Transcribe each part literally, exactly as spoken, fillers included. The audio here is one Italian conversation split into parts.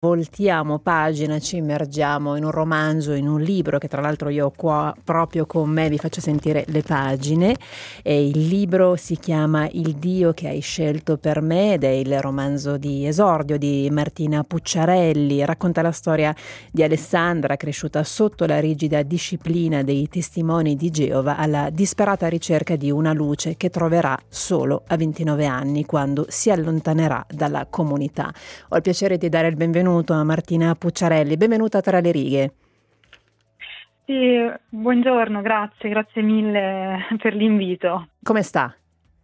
Voltiamo pagina, ci immergiamo in un romanzo, in un libro che tra l'altro io ho qua proprio con me, vi faccio sentire le pagine. E il libro si chiama Il Dio che hai scelto per me ed è il romanzo di esordio di Martina Pucciarelli. Racconta la storia di Alessandra, cresciuta sotto la rigida disciplina dei testimoni di Geova, alla disperata ricerca di una luce che troverà solo a ventinove anni, quando si allontanerà dalla comunità. Ho il piacere di dare il benvenuto a Martina Pucciarelli. Benvenuta Tra le righe. Sì, buongiorno, grazie, grazie mille per l'invito. Come sta?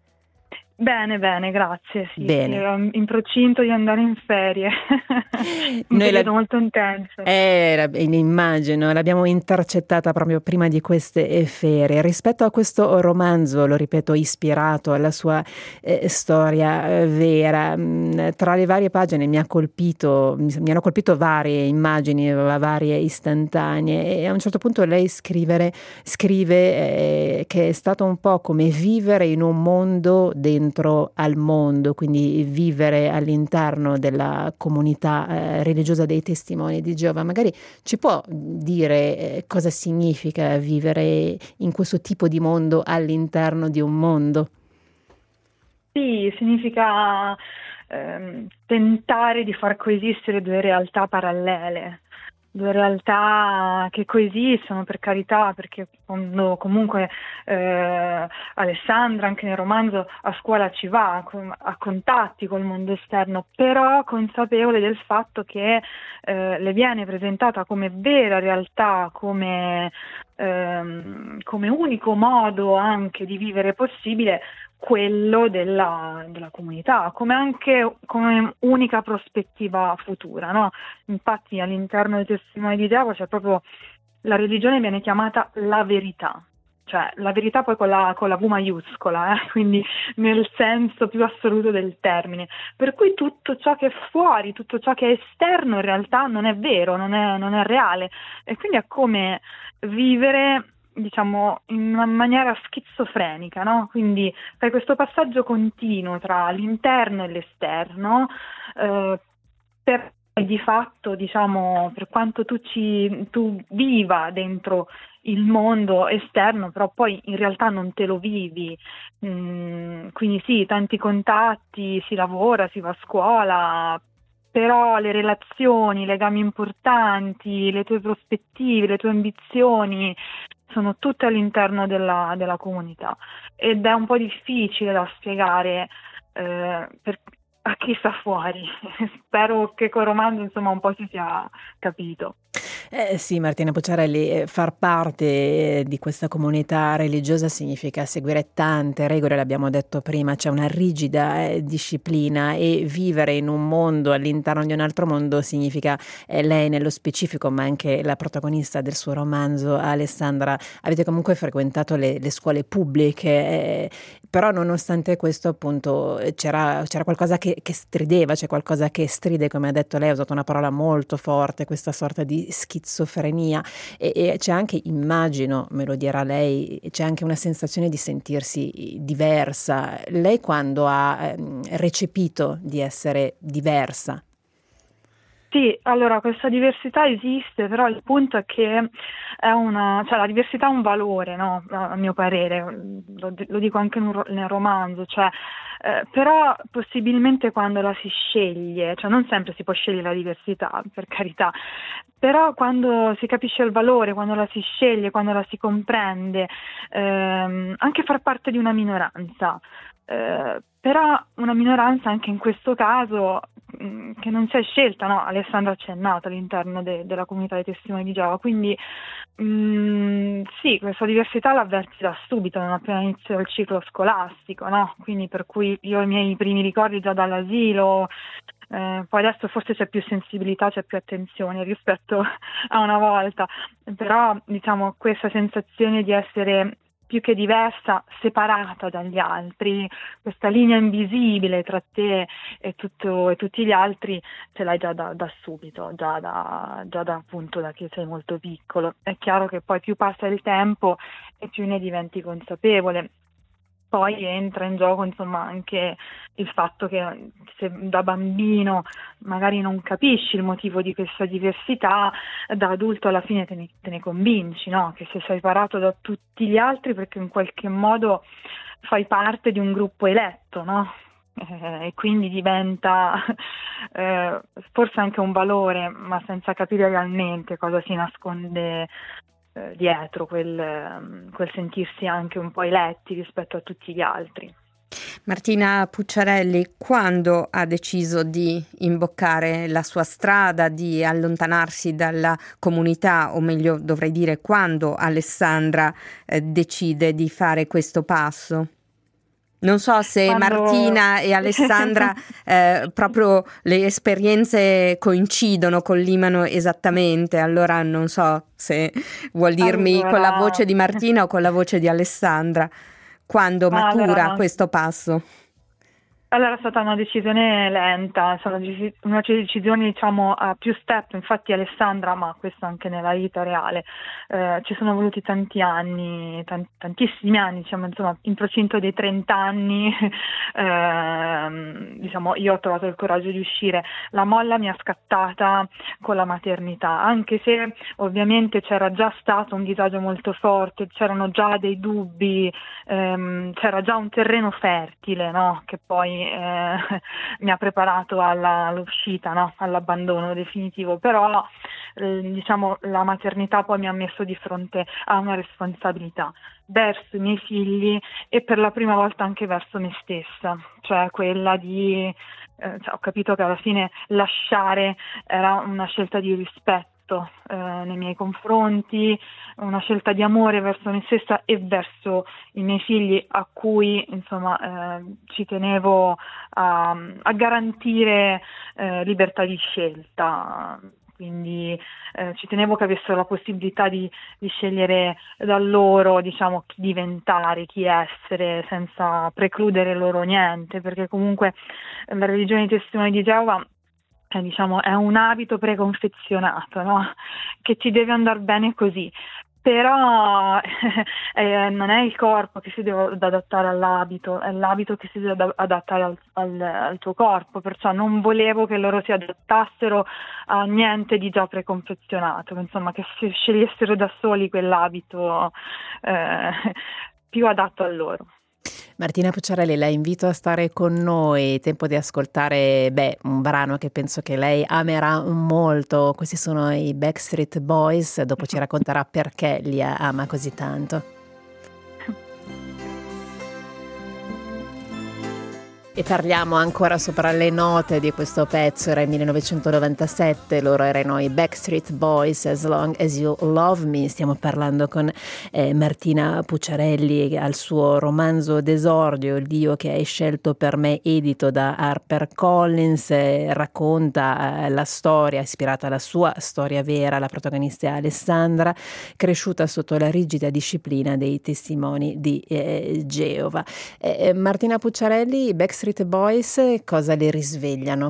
Bene, bene, grazie. Sì, Bene. sì, ero in procinto di andare in ferie. Un Noi periodo la... molto intenso. Eh, immagino, l'abbiamo intercettata proprio prima di queste ferie. Rispetto a questo romanzo, lo ripeto, ispirato alla sua eh, storia eh, vera, mh, tra le varie pagine mi ha colpito, mi, mi hanno colpito varie immagini, varie istantanee, e a un certo punto lei scrivere, scrive eh, che è stato un po' come vivere in un mondo dentro al mondo, quindi vivere all'interno della comunità eh, religiosa dei testimoni di Geova. Magari ci può dire eh, cosa significa vivere in questo tipo di mondo all'interno di un mondo? Sì, significa ehm, tentare di far coesistere due realtà parallele. Due realtà che coesistono, per carità, perché quando comunque eh, Alessandra, anche nel romanzo, a scuola ci va, a contatti col mondo esterno, però consapevole del fatto che eh, le viene presentata come vera realtà, come, ehm, come unico modo anche di vivere possibile, quello della, della comunità, come anche come unica prospettiva futura, no? Infatti all'interno dei testimoni di Geova c'è proprio, la religione viene chiamata la verità, cioè la verità poi con la, con la V maiuscola, eh? Quindi nel senso più assoluto del termine, per cui tutto ciò che è fuori, tutto ciò che è esterno in realtà non è vero, non è, non è reale, e quindi è come vivere, diciamo, in una maniera schizofrenica, no? Quindi fai questo passaggio continuo tra l'interno e l'esterno, eh, per di fatto, diciamo, per quanto tu ci tu viva dentro il mondo esterno, però poi in realtà non te lo vivi. Mm, quindi sì, tanti contatti, si lavora, si va a scuola, però le relazioni, i legami importanti, le tue prospettive, le tue ambizioni sono tutte all'interno della, della comunità, ed è un po' difficile da spiegare eh, per, a chi sta fuori. Spero che col romanzo insomma un po' si sia capito. Eh sì, Martina Pucciarelli, eh, far parte eh, di questa comunità religiosa significa seguire tante regole, l'abbiamo detto prima, c'è una rigida eh, disciplina, e vivere in un mondo all'interno di un altro mondo significa, eh, lei nello specifico, ma anche la protagonista del suo romanzo, Alessandra, avete comunque frequentato le, le scuole pubbliche, eh, però nonostante questo appunto c'era, c'era qualcosa che, che strideva, c'è qualcosa che stride, come ha detto lei, ha usato una parola molto forte, questa sorta di schizofrenia, e, e c'è anche, immagino, me lo dirà lei, c'è anche una sensazione di sentirsi diversa. Lei quando ha ehm, recepito di essere diversa? Sì, allora questa diversità esiste, però il punto è che è una, cioè la diversità è un valore, no? A mio parere, lo, lo dico anche nel romanzo, cioè, eh, però possibilmente quando la si sceglie, cioè non sempre si può scegliere la diversità, per carità, però quando si capisce il valore, quando la si sceglie, quando la si comprende, ehm, anche far parte di una minoranza. Eh, però una minoranza anche in questo caso mh, che non si è scelta, no? Alessandra c'è nata all'interno de- della comunità dei testimoni di Geova, quindi mh, sì, questa diversità l'avverti da subito, non appena inizia il ciclo scolastico, no? Quindi per cui io ho i miei primi ricordi già dall'asilo, eh, poi adesso forse c'è più sensibilità, c'è più attenzione rispetto a una volta, però diciamo questa sensazione di essere più che diversa, separata dagli altri, questa linea invisibile tra te e, tutto, e tutti gli altri ce l'hai già da, da subito, già da, già da appunto da che sei molto piccolo. È chiaro che poi più passa il tempo e più ne diventi consapevole. poi entra in gioco insomma anche il fatto che se da bambino magari non capisci il motivo di questa diversità, da adulto alla fine te ne, te ne convinci, no? Che sei separato da tutti gli altri perché in qualche modo fai parte di un gruppo eletto, no? Eh, e quindi diventa eh, forse anche un valore, ma senza capire realmente cosa si nasconde eh, dietro quel, quel sentirsi anche un po' eletti rispetto a tutti gli altri. Martina Pucciarelli, quando ha deciso di imboccare la sua strada, di allontanarsi dalla comunità, o meglio dovrei dire quando Alessandra eh, decide di fare questo passo? Non so se Quando... Martina e Alessandra eh, proprio le esperienze coincidono, collimano esattamente, allora non so se vuol dirmi allora... con la voce di Martina o con la voce di Alessandra, quando matura allora... questo passo. Allora è stata una decisione lenta, è stata una decisione diciamo a più step, infatti Alessandra, ma questo anche nella vita reale, eh, ci sono voluti tanti anni, tant- tantissimi anni, diciamo insomma in procinto dei trenta anni, eh, diciamo io ho trovato il coraggio di uscire. La molla mi è scattata con la maternità, anche se ovviamente c'era già stato un disagio molto forte, c'erano già dei dubbi, ehm, c'era già un terreno fertile, no? Che poi Eh, mi ha preparato alla, all'uscita, no? All'abbandono definitivo, però eh, diciamo la maternità poi mi ha messo di fronte a una responsabilità verso i miei figli e per la prima volta anche verso me stessa, cioè quella di eh, cioè, ho capito che alla fine lasciare era una scelta di rispetto Eh, nei miei confronti, una scelta di amore verso me stessa e verso i miei figli a cui insomma eh, ci tenevo a, a garantire eh, libertà di scelta. Quindi eh, ci tenevo che avessero la possibilità di, di scegliere da loro, diciamo, chi diventare, chi essere, senza precludere loro niente, perché comunque la religione dei testimoni di Geova Eh, diciamo è un abito preconfezionato, no? Che ci deve andare bene così, però eh, non è il corpo che si deve adattare all'abito, è l'abito che si deve adattare al, al, al tuo corpo, perciò non volevo che loro si adattassero a niente di già preconfezionato, insomma che si scegliessero da soli quell'abito eh, più adatto a loro. Martina Pucciarelli, la invito a stare con noi, tempo di ascoltare beh, un brano che penso che lei amerà molto, questi sono i Backstreet Boys, dopo ci racconterà perché li ama così tanto. E parliamo ancora sopra le note di questo pezzo, era il millenovecentonovantasette, loro erano i Backstreet Boys, As Long As You Love Me. Stiamo parlando con eh, Martina Pucciarelli al suo romanzo d'esordio, Il Dio che hai scelto per me, edito da HarperCollins, eh, racconta eh, la storia ispirata alla sua storia vera. La protagonista è Alessandra, cresciuta sotto la rigida disciplina dei testimoni di eh, Geova. Eh, Martina Pucciarelli, Backstreet Boys, cosa le risvegliano?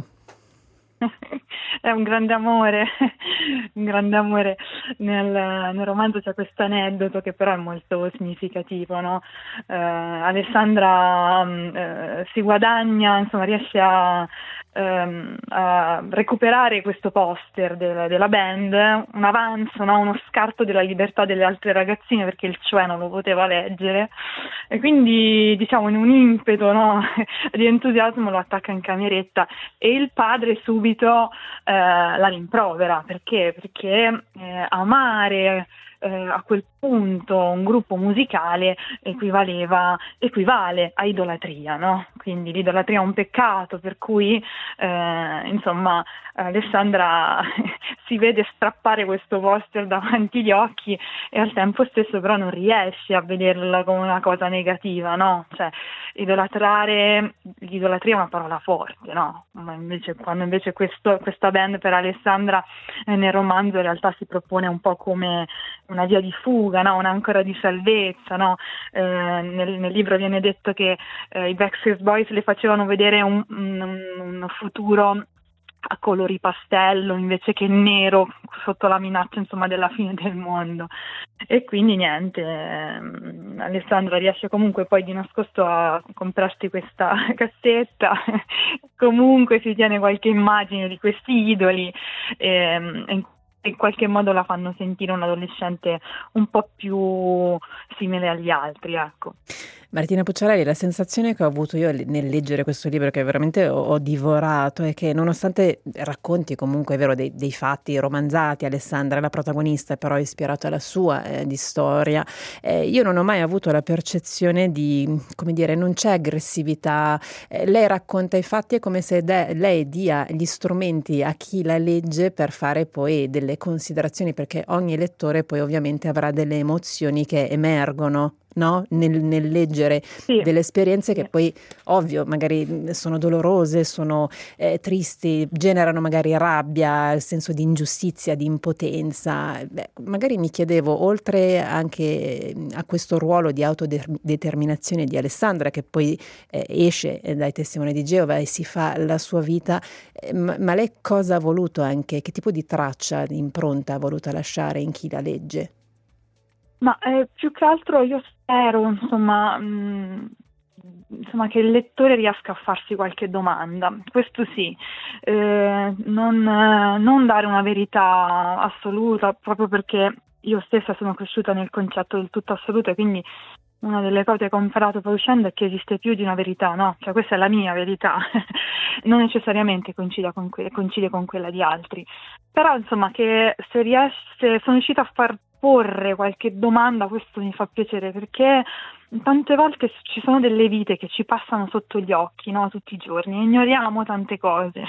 È un grande amore, un grande amore. Nel, nel romanzo c'è questo aneddoto che però è molto significativo, no? Eh, Alessandra eh, si guadagna, insomma riesce a, ehm, a recuperare questo poster del, della band, un avanzo, no? Uno scarto della libertà delle altre ragazzine perché il cioè non lo poteva leggere e quindi diciamo in un impeto, no? di entusiasmo lo attacca in cameretta e il padre subito eh, la rimprovera perché perché eh, amare eh, a quel punto un gruppo musicale equivaleva equivale a idolatria, no? Quindi l'idolatria è un peccato, per cui eh, insomma Alessandra si vede strappare questo poster davanti agli occhi e al tempo stesso però non riesce a vederla come una cosa negativa, no? Cioè idolatrare, l'idolatria è una parola forte, no? Ma invece quando invece questo, questa band per Alessandra eh, nel romanzo in realtà si propone un po' come una via di fuga, no? Un'ancora di salvezza, no? Eh, nel, nel libro viene detto che eh, i Backstreet Boys le facevano vedere un, un, un futuro a colori pastello invece che nero sotto la minaccia insomma della fine del mondo. E quindi niente, ehm, Alessandra riesce comunque poi di nascosto a comprarsi questa cassetta, comunque si tiene qualche immagine di questi idoli ehm, e in qualche modo la fanno sentire un adolescente un po' più simile agli altri, ecco. Martina Pucciarelli, la sensazione che ho avuto io nel leggere questo libro, che veramente ho, ho divorato, è che nonostante racconti comunque, è vero, dei, dei fatti romanzati, Alessandra, la protagonista, però è ispirata alla sua eh, di storia, eh, io non ho mai avuto la percezione di, come dire, non c'è aggressività, eh, lei racconta i fatti, è come se de- lei dia gli strumenti a chi la legge per fare poi delle considerazioni, perché ogni lettore poi ovviamente avrà delle emozioni che emergono, no? Nel, nel leggere Sì, delle esperienze sì. che poi, ovvio, magari sono dolorose, sono eh, tristi, generano magari rabbia, il senso di ingiustizia, di impotenza. Beh, magari mi chiedevo, oltre anche a questo ruolo di autodeterminazione di Alessandra, che poi eh, esce dai Testimoni di Geova e si fa la sua vita, eh, ma, ma lei cosa ha voluto anche, che tipo di traccia, di impronta ha voluto lasciare in chi la legge? Ma eh, più che altro io spero, insomma, mh, insomma, che il lettore riesca a farsi qualche domanda, questo sì, eh, non, eh, non dare una verità assoluta, proprio perché io stessa sono cresciuta nel concetto del tutto assoluto, e quindi una delle cose che ho imparato poi uscendo è che esiste più di una verità, no? Cioè questa è la mia verità, non necessariamente coincide con, que- coincide con quella di altri, però insomma che se riesce, sono riuscita a far porre qualche domanda, questo mi fa piacere, perché tante volte ci sono delle vite che ci passano sotto gli occhi, no? Tutti i giorni, ignoriamo tante cose.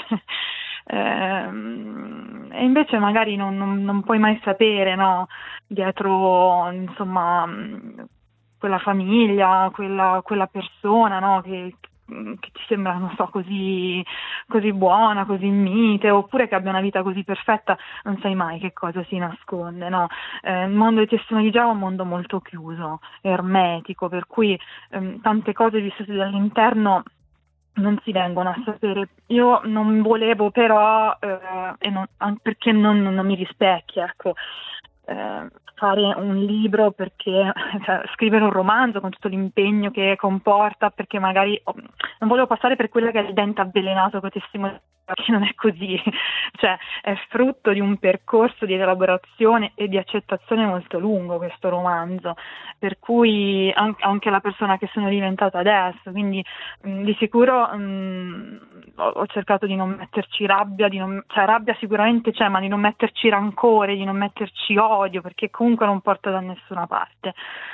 Ehm, e invece magari non, non, non puoi mai sapere, no? Dietro, insomma, quella famiglia, quella, quella persona, no? Che, che ti sembra, non so, così, così buona, così mite, oppure che abbia una vita così perfetta, non sai mai che cosa si nasconde, no? Eh, il mondo dei Testimoni di Geova è un mondo molto chiuso, ermetico, per cui ehm, tante cose viste dall'interno non si vengono a sapere. Io non volevo però, eh, e non, perché non, non mi rispecchia, ecco, eh, fare un libro, perché cioè, scrivere un romanzo con tutto l'impegno che comporta, perché magari oh, non volevo passare per quella che è il dente avvelenato con i testimoni, che non è così, cioè è frutto di un percorso di elaborazione e di accettazione molto lungo questo romanzo, per cui anche, anche la persona che sono diventata adesso, quindi mh, di sicuro mh, ho, ho cercato di non metterci rabbia, di non, cioè rabbia sicuramente c'è, ma di non metterci rancore, di non metterci odio, perché comunque non porta da nessuna parte.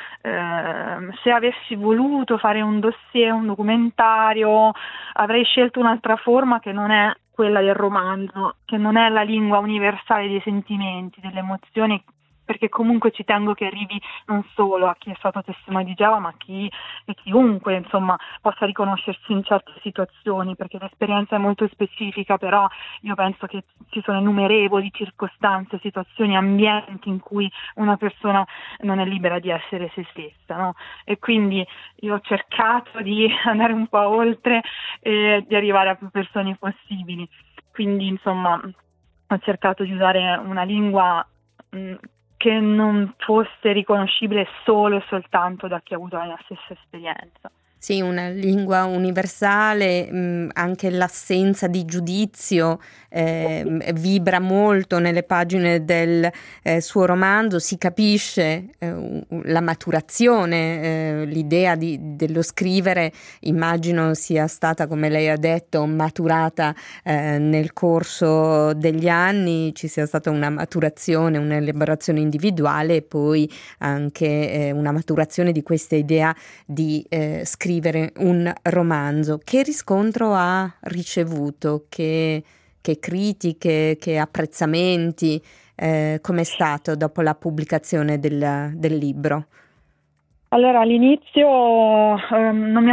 Uh, se avessi voluto fare un dossier, un documentario, avrei scelto un'altra forma che non è quella del romanzo, che non è la lingua universale dei sentimenti, delle emozioni, perché comunque ci tengo che arrivi non solo a chi è stato testimone di Geova, ma a chi e chiunque insomma possa riconoscersi in certe situazioni, perché l'esperienza è molto specifica, però io penso che ci sono innumerevoli circostanze, situazioni, ambienti in cui una persona non è libera di essere se stessa, no? E quindi io ho cercato di andare un po' oltre e di arrivare a più persone possibili, quindi insomma ho cercato di usare una lingua mh, che non fosse riconoscibile solo e soltanto da chi ha avuto la mia stessa esperienza. Sì, una lingua universale, mh, anche l'assenza di giudizio eh, vibra molto nelle pagine del eh, suo romanzo, si capisce eh, la maturazione, eh, l'idea di, dello scrivere, immagino sia stata, come lei ha detto, maturata eh, nel corso degli anni, ci sia stata una maturazione, un'elaborazione individuale e poi anche eh, una maturazione di questa idea di eh, scrivere un romanzo. Che riscontro ha ricevuto? Che, che critiche, che apprezzamenti? Eh, com'è stato dopo la pubblicazione del, del libro? Allora, all'inizio ehm, non mi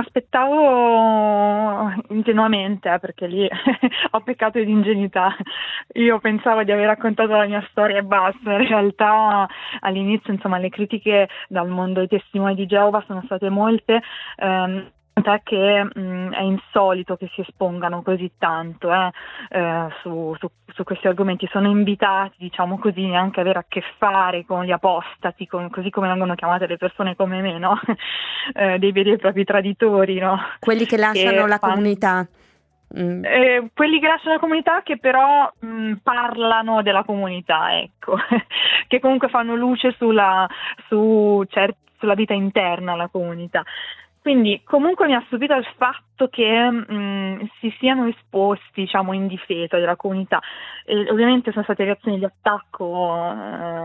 aspettavo ingenuamente, eh, perché lì ho peccato di ingenuità. Io pensavo di aver raccontato la mia storia e basta. In realtà all'inizio, insomma, le critiche dal mondo dei Testimoni di Geova sono state molte. Ehm, Tant'è che mh, è insolito che si espongano così tanto eh, eh, su, su, su questi argomenti. Sono invitati, diciamo così, neanche a avere a che fare con gli apostati, con, così come vengono chiamate le persone come me, no? eh, dei veri e propri traditori, no? Quelli che lasciano che la fanno, comunità. Mm. eh, quelli che lasciano la comunità che però mh, parlano della comunità, ecco, che comunque fanno luce sulla, su, cer- sulla vita interna alla comunità. Quindi comunque mi ha stupito il fatto che mh, si siano esposti, diciamo, in difesa della comunità. E ovviamente sono state reazioni di attacco eh,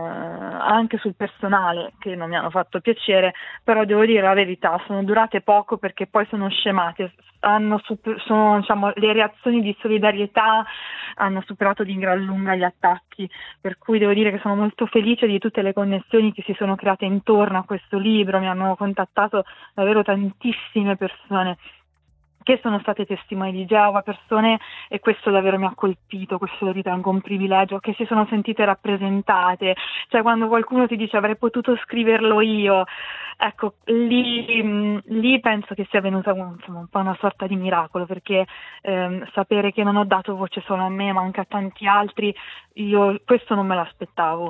anche sul personale che non mi hanno fatto piacere, però devo dire la verità, sono durate poco perché poi sono scemate, hanno super, sono, diciamo, le reazioni di solidarietà hanno superato di gran lunga gli attacchi, per cui devo dire che sono molto felice di tutte le connessioni che si sono create intorno a questo libro. Mi hanno contattato davvero tantissime persone che sono state testimoni di Geova, persone, e questo davvero mi ha colpito, questo lo ritengo un privilegio, che si sono sentite rappresentate. Cioè, quando qualcuno ti dice avrei potuto scriverlo io, ecco, lì, mh, lì penso che sia venuta un, insomma, un po' una sorta di miracolo, perché ehm, sapere che non ho dato voce solo a me ma anche a tanti altri, io questo non me l'aspettavo,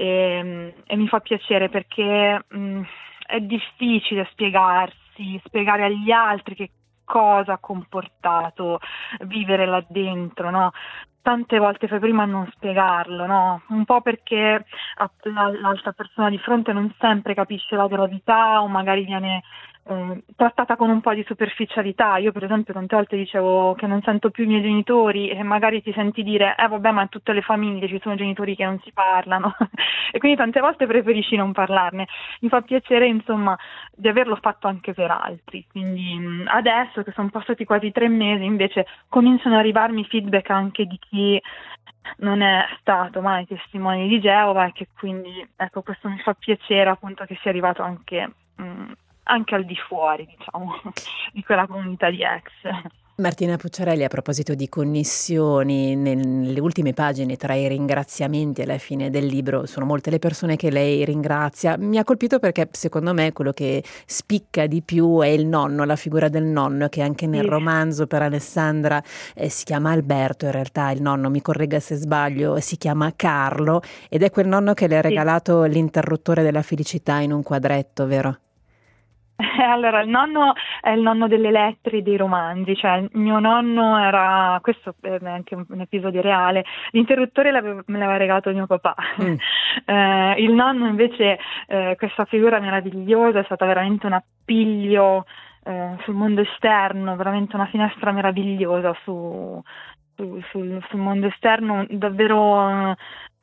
e, e mi fa piacere perché mh, è difficile spiegarsi, spiegare agli altri che cosa ha comportato vivere là dentro, no? Tante volte fai prima a non spiegarlo, no? Un po' perché l'altra persona di fronte non sempre capisce la gravità o magari viene eh, trattata con un po' di superficialità. Io per esempio tante volte dicevo che non sento più i miei genitori e magari ti senti dire eh vabbè, ma in tutte le famiglie ci sono genitori che non si parlano e quindi tante volte preferisci non parlarne. Mi fa piacere insomma di averlo fatto anche per altri, quindi mh, adesso che sono passati quasi tre mesi invece cominciano ad arrivarmi feedback anche di chi non è stato mai testimone di Geova e che quindi ecco, questo mi fa piacere appunto che sia arrivato anche mh, anche al di fuori, diciamo, di quella comunità di ex. Martina Pucciarelli, a proposito di connessioni, nelle ultime pagine tra i ringraziamenti alla fine del libro sono molte le persone che lei ringrazia. Mi ha colpito perché secondo me quello che spicca di più è il nonno, la figura del nonno, che anche nel Sì. romanzo per Alessandra eh, si chiama Alberto, in realtà il nonno, mi corregga se sbaglio, si chiama Carlo, ed è quel nonno che le ha regalato sì. l'interruttore della felicità in un quadretto, vero? Allora, il nonno è il nonno delle lettere e dei romanzi, cioè il mio nonno era, questo è anche un episodio reale, l'interruttore me l'aveva regalato mio papà, mm. eh, il nonno invece, eh, questa figura meravigliosa, è stata veramente un appiglio eh, sul mondo esterno, veramente una finestra meravigliosa su, su, sul, sul mondo esterno, davvero...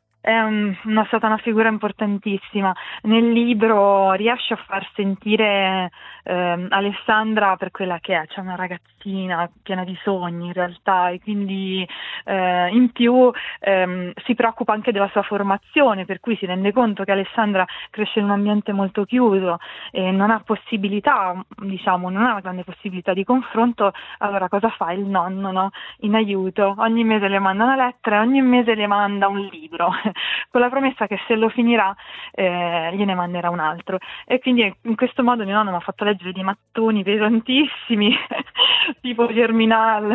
È un, una, stata una figura importantissima. Nel libro riesce a far sentire eh, Alessandra per quella che è, cioè una ragazzina piena di sogni in realtà, e quindi eh, in più ehm, si preoccupa anche della sua formazione, per cui si rende conto che Alessandra cresce in un ambiente molto chiuso e non ha possibilità, diciamo, non ha una grande possibilità di confronto. Allora cosa fa il nonno, no? In aiuto, ogni mese le manda una lettera e ogni mese le manda un libro con la promessa che se lo finirà eh, gliene manderà un altro, e quindi in questo modo mio nonno mi ha fatto leggere dei mattoni pesantissimi tipo Germinal,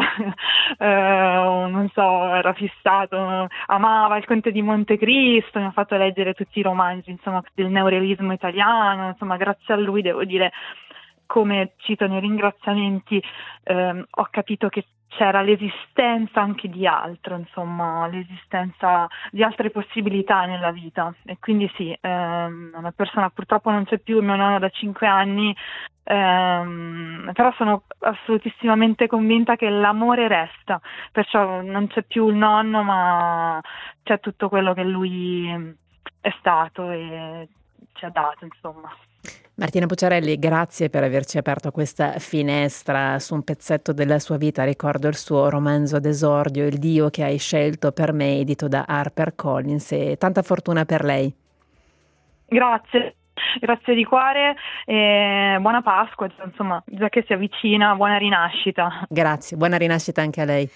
eh, non so, era fissato, amava il Conte di Montecristo, mi ha fatto leggere tutti i romanzi insomma del neorealismo italiano, insomma grazie a lui devo dire, come cito nei ringraziamenti, ehm, ho capito che c'era l'esistenza anche di altro, insomma, l'esistenza di altre possibilità nella vita. E quindi sì, ehm, una persona, purtroppo non c'è più, mio nonno da cinque anni, ehm, però sono assolutissimamente convinta che l'amore resta, perciò non c'è più il nonno, ma c'è tutto quello che lui è stato e ci ha dato, insomma. Martina Pucciarelli, grazie per averci aperto questa finestra su un pezzetto della sua vita. Ricordo il suo romanzo d'esordio, Il Dio che hai scelto per me, edito da HarperCollins, e tanta fortuna per lei. Grazie, grazie di cuore e buona Pasqua, insomma, già che si avvicina, buona rinascita. Grazie, buona rinascita anche a lei.